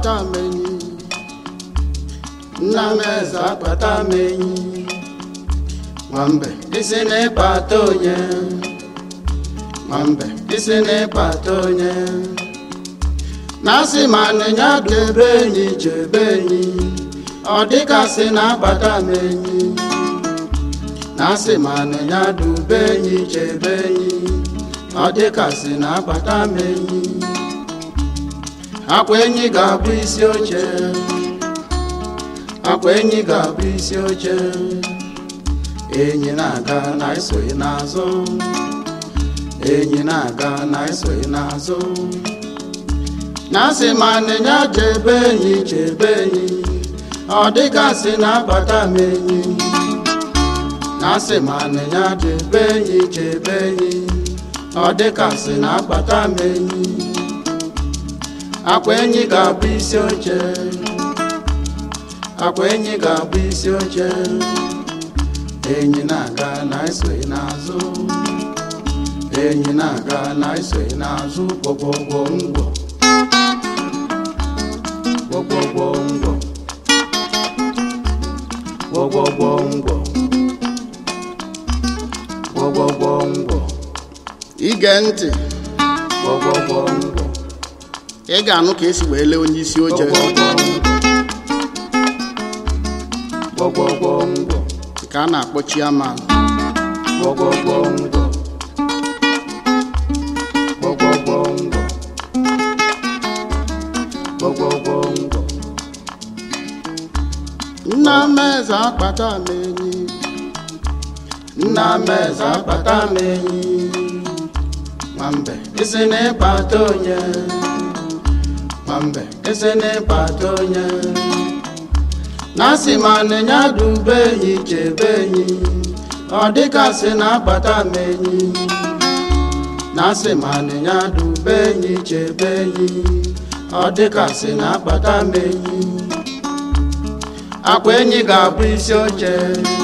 akpata m enyi nna m eze akpata m enyi nwambe isi n'ịkpata onye nwambe isi n'ịkpata onye na-asị ma nịnya debe enyi chebe enyi ọ dịkasị na-akpata m enyi na-asị ma nịnya dube enyi chebe enyi ọ dịkasị na-akpata m enyi akwa enyi ga-abụ isi oche akwa enyi ga-abụ isi oche enyi na-aga na esoghị n'azụ enyi na-aga na esoghị n'azụ na-asị ma nịnya chebe enyi chebe enyi ọ dịgasị na-akpata m enyi na-asị ma nịnya chebe enyi chebe enyi ọ dịgasị na-akpata m enyi akwa enyi ga-abụ isi oche akwa enyi ga-abụ isi oche enyi na-aga na esoghị n'azụ enyi na-aga na esoghị n'azụ gwogwogwo ngwo gwogwogwo ngwo gwogwogwo ngwo gwogwogwo ngwo ige ntị gwogwogwo ngwo ị ga-anụ ka esi wee lee onye isi oche gwogwogwo ngwo ka a na-akpọ chairman gwogwogwo ngwo gwogwogwo ngwo gwogwogwo ngwo nna m eze akpata m enyi nna m eze akpata m enyi nwambe isi n'ịkpata onye nwambe isi n'ịkpata onye na-asị ma nịnya dube enyi chebe enyi ọ dịkasị na-akpata m enyi na-asị ma nịnya dube enyi chebe enyi ọ dịkasị na-akpata m enyi akwa enyi ga-abụ isi oche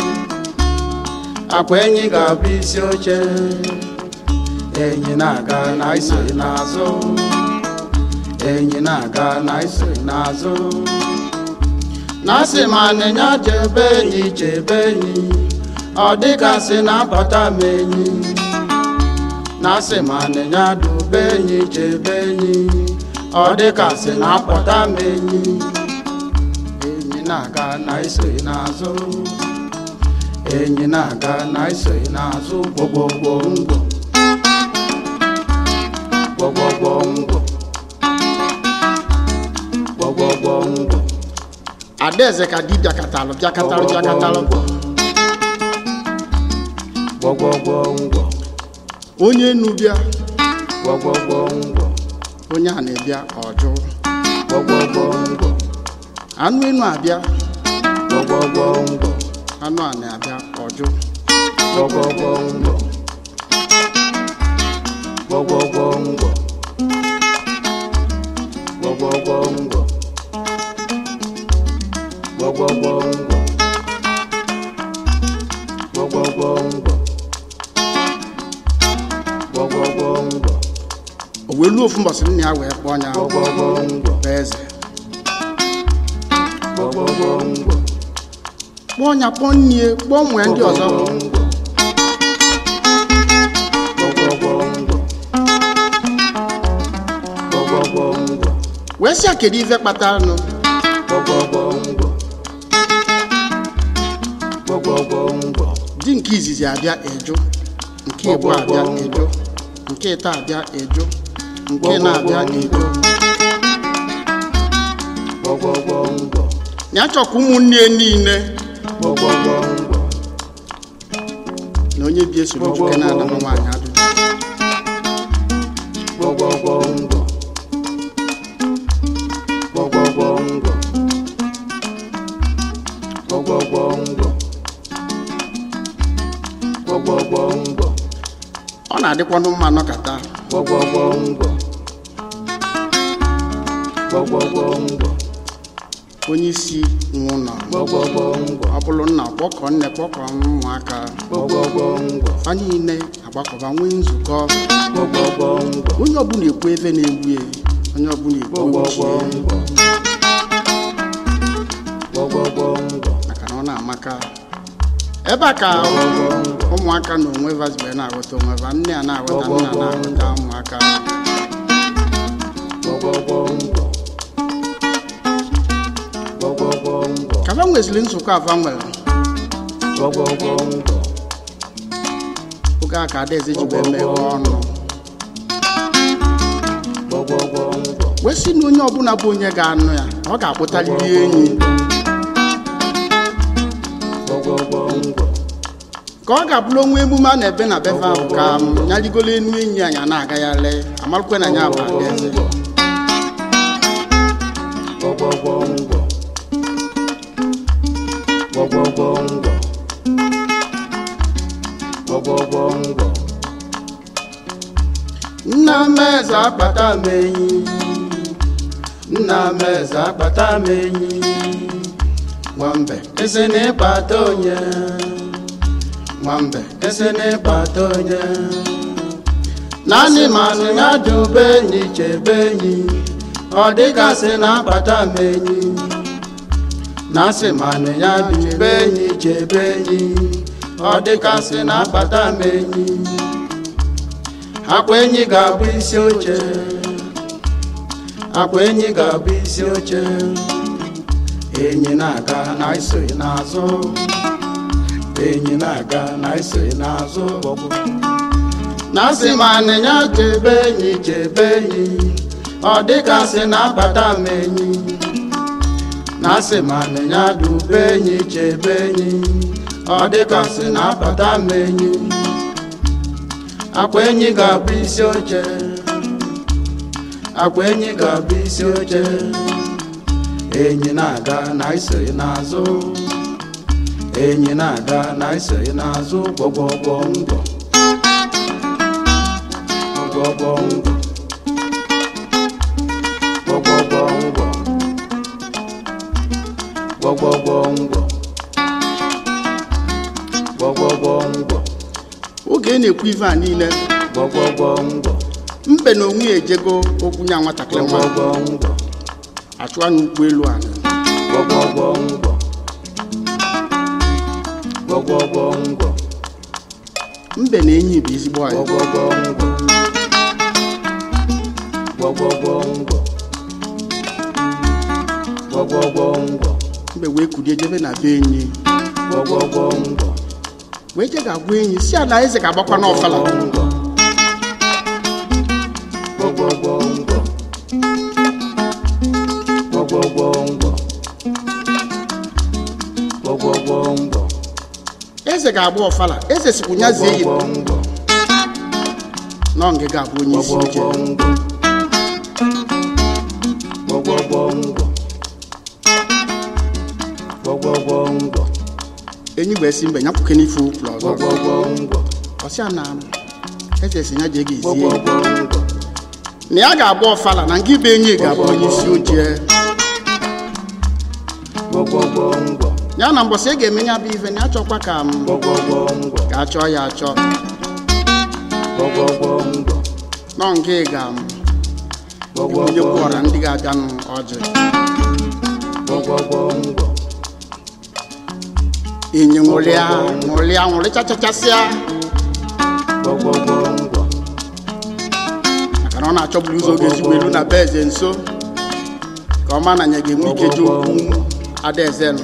akwa enyi ga-abụ isi oche enyi na-aga na isoghị n'azụ enyi na-aga na isoghị n'azụ na-asị ma nịnya chebe enyi chebe enyi ọ dịgasị na-akpata m enyi na-asị ma nịnya dube enyi chebe enyi ọ dịgasị na-akpọta m enyi enyi na-aga na isoghị n'azụ enyi na-aga na isoghị n'azụ gwogwogwo ngwo gwogwogwo ngwo gwogwogwo ngwo Adaeze ka di bịakatalụ gwogwogwo ngwo onye enu bịa gwogwogwo ngwo onye a na-ebịa ọjụ gwogwogwo ngwo anụ enu abịa gwogwogwo ngwo anụ a na-abịa ọjụ gwogwogwo ngwo gwogwogwo ngwo gwogwogwo ngwo gwogwogwo ngwo gwogwogwo ngwo gwogwogwo ngwo o wee luo ofu mbọsị nna ya wee kpọọ nya gwogwogwo ngwo eze gwogwogwo ngwo kpọọ nya kpọọ nnie kpọọ nwee ndị ọzọ gwogwogwo ngwo gwogwogwo ngwo wee sị kedu ife kpatara nụ gwogwogwo ngwo gwogwogwo ngwo di nke izizi abịa eju nke igbo abịa eju nke ịta abịa eju nke na-abịa eju gwogwogwo ngwo ya chọkwa ụmụnne niile gwogwogwo ngwo na onye bi esoro ojuke na-ada na nwaanyị adụ gwogwogwo ngwo gwogwogwo ngwo gwogwogwo ngwo gwogwogwo ngwo ọ na-adịkwanụ mma nọkata gwogwogwo ngwo gwogwogwo ngwo onye isi nwụnọ gwogwogwo ngwo ọ bụrụ nna kpọkọ nne kpọkọ ụmụaka gwogwogwo ngwo fa niile agbakọba nwee nzukọ gwogwogwo ngwo onye ọbụla ekwu ebe na-egbu onye ọbụla ekwu ụmụaka ebe a ka ụmụaka na onwe vazibe na-aghọta onwe va nne a na-aghọta nna na-aghọta ụmụaka ka va nwezili nzukọ ava nwere oge a ka adaeze jibe meghe ọnụ wee sị na onye ọbụla bụ onye ga-anụ ya ọ ga-akpụtaliri enyi ka ọ ga-abụrụ onwe emume a na-ebe na befe ahụ ka ya rigolo enu enyi anya na-aga ya lee amarụkwe na ya bụ adaeze nna m eze akpata m enyi nna m eze akpata m enyi nwambe eze na-ịkpata onye nwambe eze na-ịkpata onye naanị manụ ya dube enyi chebe enyi ọ dịgasị na-akpata m enyi na-asị manụ ya dube enyi chebe enyi ọ dịgasị na-akpata m enyi akwa enyi ga-abụ isi oche akwa enyi ga-abụ isi oche enyi na-aga na isoghị n'azụ enyi na-aga na isoghị n'azụ na-asị ma anịnya chebe enyi ọ dịgasị na-akpata m enyi na-asị ma anịnya dube enyi chebe enyi ọ dịgasị na-akpata m enyi akwa enyi ga-abụ isi oche akwa enyi ga-abụ isi oche enyi na-aga na isoghị n'azụ enyi na-aga na isoghị n'azụ gwọgwọgwọ ngwọ gwọgwọgwọ ngwọ gwọgwọgwọ ngwọ gwọgwọgwọ ngwọ gwọgwọgwọ ngwọ oge na-ekwu ife a niile mbe na onwe ejego okwu nya nwatakịrị nwa achụwa n'ụkwụ elu a mbe na enyi bụ ezigbo anyị mbe wee kulie jebe na be enyi wee je ga-agwa enyi si ala eze ga-agbakwa n'ọfala eze ga-agba ọfala eze sikwu nyazie yi nọ nge ga-abụ onye isi oche enyi wee si mbe nyapụke n'ife ụkwụ ọzọ ọsịa na eze si ya je ga-ezie na ya ga-agba ọfala na nke ibe enyi ga-abụ onye isi oche ya na mbọsị ị ga-eme ya bụ ife na achọkwa ka m ga-achọ ya achọ nọ nke ga m onye kwụọra ndị ga-abịanụ ọjị enyi nwụrịchachachasịa maka na ọ na-achọburu ụzọ oge ezigbo elu na be eze nso ka ọ ma na nya ga-enwe ike ji okwu adaeze nụ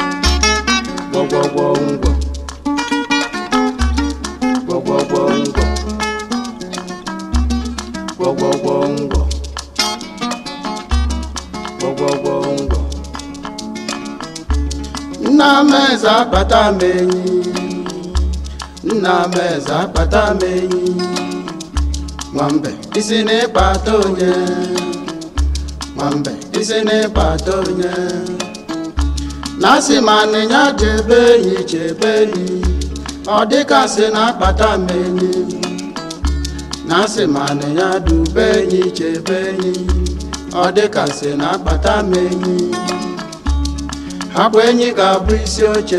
nna m eze akpata m enyi nna m eze akpata m enyi nwambe isi na-ịkpata onye nwambe isi na-ịkpata onye na-asị ma anịnya chebe enyi ọ dịgasị na-akpata m enyi na-asị ma anịnya dube enyi chebe enyi ọ dịgasị na-akpata m enyi akwa enyi ga-abụ isi oche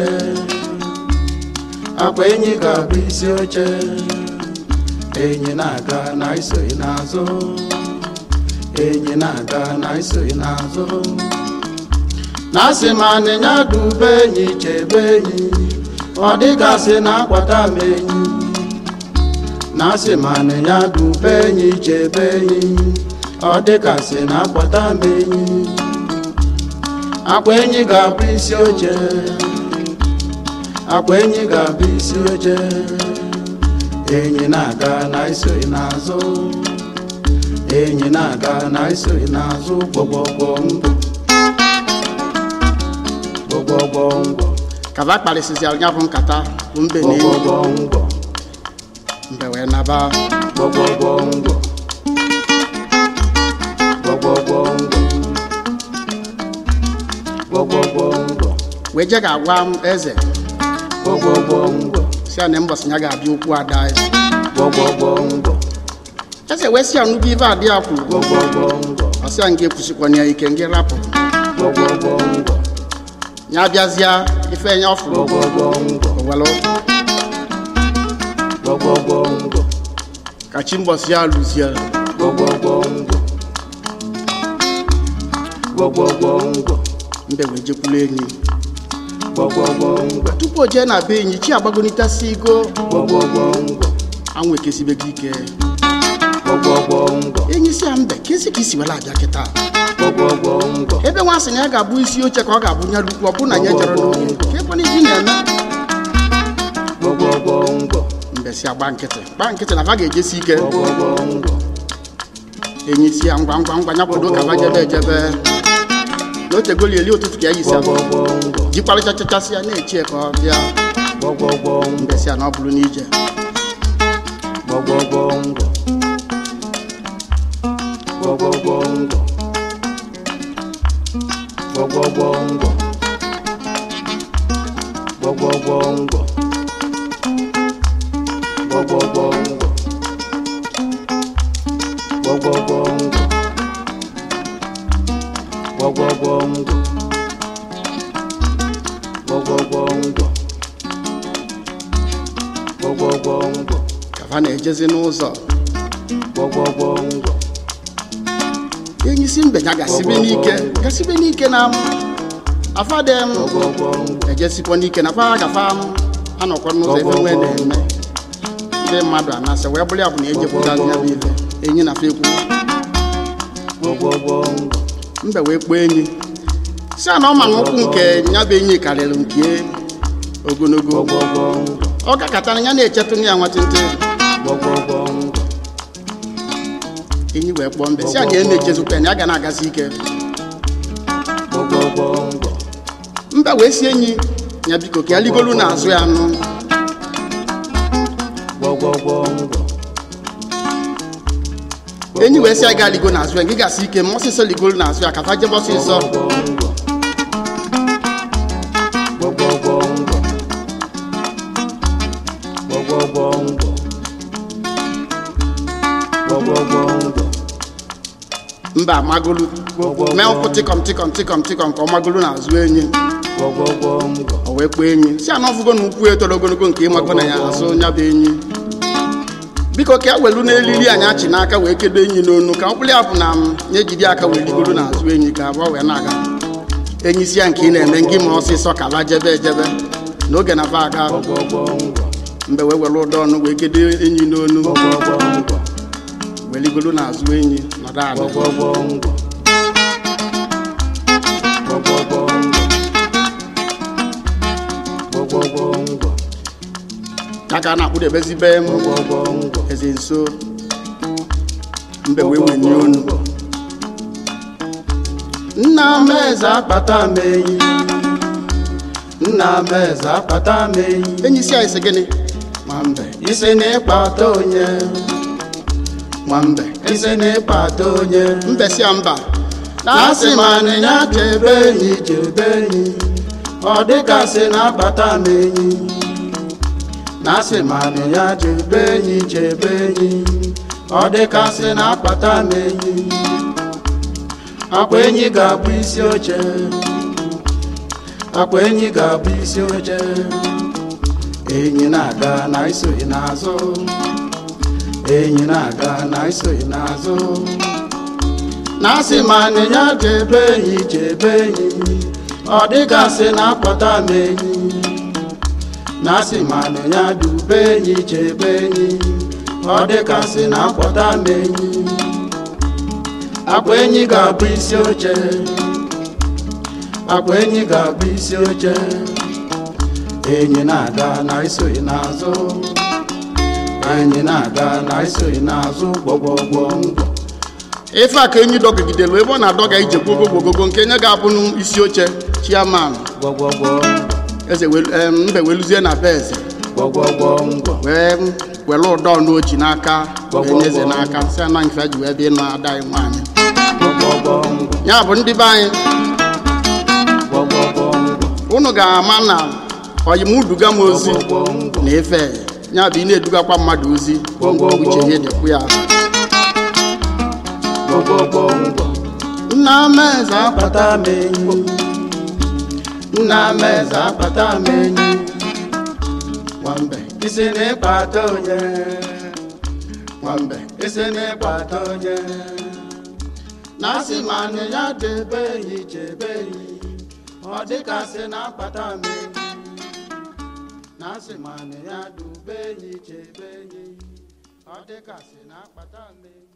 akwa enyi ga-abụ isi oche enyi na-aga na isoghị n'azụ enyi na-aga na isoghị n'azụ na-asị ma anịnya dube enyi chebe enyi ọ dịgasị na-akwata m enyi na-asị ma anịnya dube enyi chebe enyi ọ dịgasị na-akwata m enyi akwa enyi ga-abụ isi oche akwa enyi ga-abụ isi oche enyi na-aga na isoghị n'azụ enyi na-aga na isoghị n'azụ gbọgbọgbọ ngwọ ka va kparịsịsị anya bụ nkata bụ mbe na enyi mbe wee naba gbọgbọgbọ ngwọ wee je ga-agwa m eze si ya na mbọsị ya ga-abịa okwu ada eze wee si ya nnukwu ife adị ya kwuru ọ sị ya nga ekwusikwana ya ike nga rapụ ya bịazịa ife enye ọfụrụ owelu ka chi mbọsị ya lụzie mbe wee jekwulu enyi tupu o jee na be enyi chi agbagonitasi igo anwụ ekesibego ike enyi si ya mbe kesi ka isi wela abịa kịta ebe nwa sị na ya ga-abụ isi oche ka ọ ga-abụ nya lukwu ọ bụ na ya jere n'oge ka ebe n'ihi na-eme mbe si agba nkịtị na va ga-ejesi ike enyi si ya ngwa nyakwado ka va jebe ejebe n'otegoli eli ụtụtụ ka ya yisi jikwarịchachachasị ya na-eche ka ọ bịa mbe si ya na ọ bụrụ n'ije ka na-ejezi n'ụzọ enyi si mbe ya gasibe n'ike na afadem ejesikwa n'ike na fa gafa anọkwa n'ụzọ ebe nwee na-eme ndị mmadụ anasị wee bụrụ ya bụ na ejepụtazi ya bụ ife enyi na fa ekwu mbe wee kpọọ enyi si a na ọ ma na ụkwụ nke ya bụ enyi karịrị nke ogologo ọ gakọtara ya na-echetụ ya nwatịntị enyi wee kpọọ mbe si a ga na-echezukwa ya ga na-agazi ike mbe wee si enyi ya biko ka ya ligolu n'azụ ya nụ enyi wee si a ga ligo n'azụ ya gị gasị ike ma ọsịsọ ligolu n'azụ ya ka fa jebe ọsịsọ mba amagolu mee ụkwụ tịkọm ka ọ magolu n'azụ enyi o wee kpọọ enyi si ana ọfụgo na ukwu etoro ogologo nke ịmago na ya azụ nya bụ enyi biko ka e welu n'elili anyị achị n'aka wee kedo enyi n'onu ka mkpụrụ ya bụ na nye jide aka wee ligoro n'azụ enyi ka abụọ wee na-aga enyi si ya nke ị na-eme ngị ma ọsịsọ ka ba jebe ejebe n'oge na ba aga mbe wee were ụdọ ọnụ wee kedo enyi n'onu wee ligoro n'azụ enyi nọdụ ala aka na-akpụdebezi be m eze nso mbe wee wenye onu nna m eze akpata m enyi nna m eze akpata m enyi enyi si anyị sị gịnị nwambe isi na ịkpata onye nwambe isi na ịkpata onye mbe si ya mba na-asị ma anịnya chebe enyi ọ dịgasị na akpata m enyi na-asị ma anịnya chebe enyi ọ dịgasị na akpata m enyi akwa enyi ga-abụ isi oche akwa enyi ga-abụ isi oche enyi na-aga na isoghị n'azụ enyi na-aga na isoghị n'azụ na-asị ma anịnya chebe enyi ọ dịgasị na-akpọta m enyi na-asị manụ ya dube enyi chebe enyi ọ dịgasị na-akpọta m enyi akwa enyi ga-abụ isi oche akwa enyi ga-abụ isi oche enyi na-aga na isoghị n'azụ enyi na-aga na isoghị n'azụ gbọgbọgbọ ngwọ ife a ka enyi dọgidelu ebe ọ na-adọga ije gbogogogogo nke nye ga-abụ n'isi oche chiaman gbọgbọgbọ eze mbe weluzie na be eze gbọgbọgbọ ngwọ wee were ụdọ n'ochi n'aka wee eze n'aka si ana nke ji wee bịa ịnụ ada anyị nwaanyị gbọgbọgbọ ngwọ ya bụ ndị be anyị gbọgbọgbọ ngwọ unu ga-ama na oyi m duga m ozi na ife ya bụ ị na-edugakwa mmadụ ozi uche ihe dịkwu ya nna m eze akpata m enyi nna m eze akpata m enyi nwambe isi na-ịkpata onye nwambe isi na-ịkpata onye na-asị manụ ya debe enyi chebe enyi ọ dịgasị na-akpata m enyi na-asị manụ ya dube enyi chebe enyi ọ dịgasị na-akpata m enyi